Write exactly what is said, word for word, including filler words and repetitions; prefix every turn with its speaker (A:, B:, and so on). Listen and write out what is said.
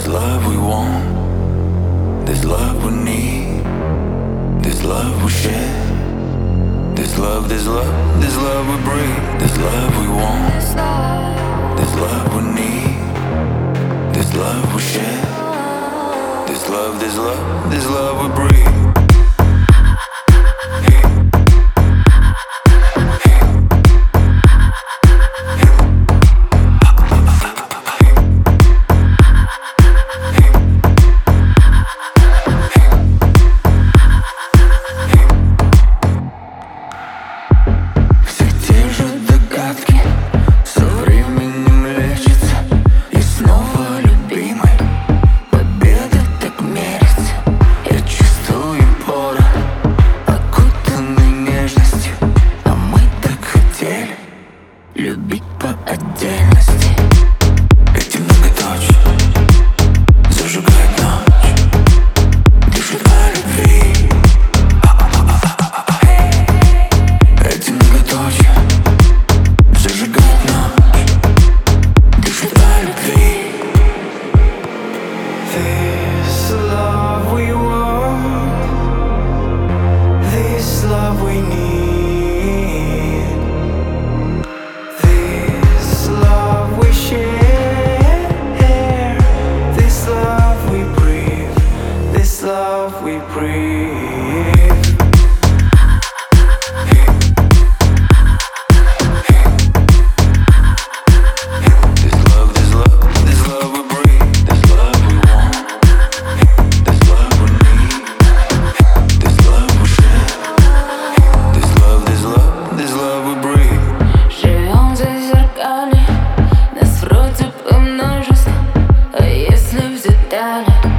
A: love we want, this love we need, this love we share, this love, this love, this love we breathe, this love we want, this love we need, this love we share, this love, this love, this love we breathe.
B: Любить по отдельности.
A: Эти многоточия зажигают ночь, дышит о любви. Эти многоточия зажигают ночь, дышит о любви. This love we want, this love we need. Love we breathe. This love, this love, this love we breathe. This love we want, this love we need, this love we share. This love, this love, this love we breathe.
B: Живем за зеркали, нас вроде бы множество, а если в детали